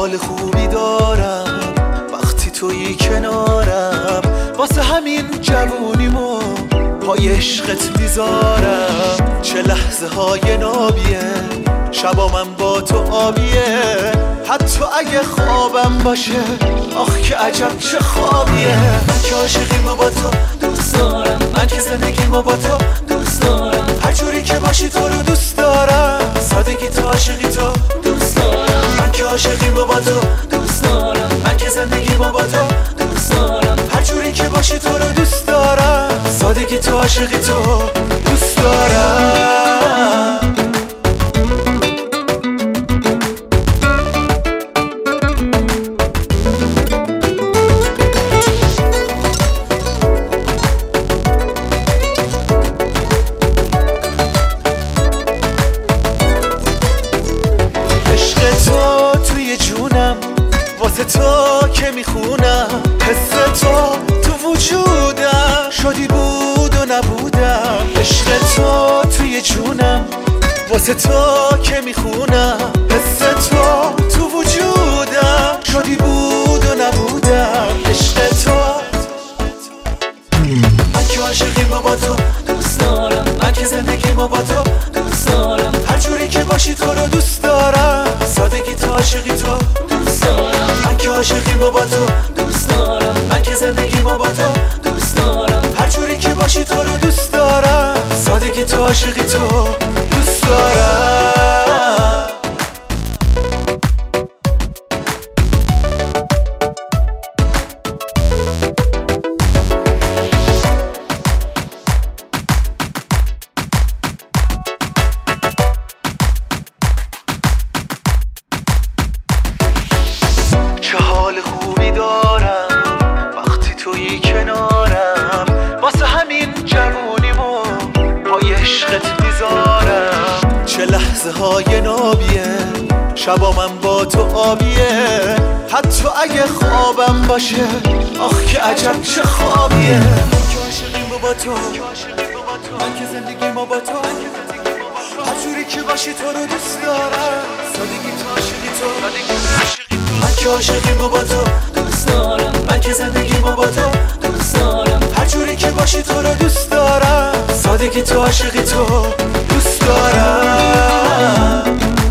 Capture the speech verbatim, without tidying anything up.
حال خوبی دارم وقتی تویی کنارم، واسه همین جوونیمو پای عشقت میذارم. چه لحظه های نابیه، شبا من با تو آبیه، حتی اگه خوابم باشه آخ که عجب چه خوابیه. من که عاشقیمو با تو دوست دارم، من که زندگیمو با تو دوست دارم، هر جوری که باشی تو رو دوست دارم، سادگی تو عاشقی تو دوست دارم. من که عاشقیمو با تو دوست دارم، من که زندگیمو با تو دوست دارم، هر جوری که باشی تو رو دوست دارم، سادگی تو عاشقی تو دوست دارم. واسه تو که میخونم، حس تو تو وجودم، شدی بود و نبودم. عشق تو توی جونم، واسه تو که میخونم، حس تو تو وجودم، شدی بود و نبودم. عشق تو من که عاشقیمو با تو دوست دارم، من که زندگیمو با تو دوست دارم، هر جوری که باشی تو رو دوست دارم، سادگی تو عاشقی تو دوست دارم. من که عاشقیمو با تو دوست دارم، من که زندگیمو با تو دوست دارم، هر جوری که باشی تو رو دوست دارم، سادگی تو عاشقی تو دوست دارم. چه حال خوبی دارم وقتی تویی کنارم، واسه همین جوونیمو پای عشقت میذارم. چه لحظه های نابیه، شبا من با تو آبیه، حتی اگه خوابم باشه آخ که عجب چه خوابیه. من که عاشقیمو با تو، من که زندگیمو با تو، هر جوری که باشی تو رو دوست دارم، سادگی تو عاشقی تو. من که عاشقیمو با تو دوست دارم، من که زندگیمو با تو دوست دارم، هر جوری که باشی تو رو دوست دارم، سادگی تو عاشقی تو دوست دارم.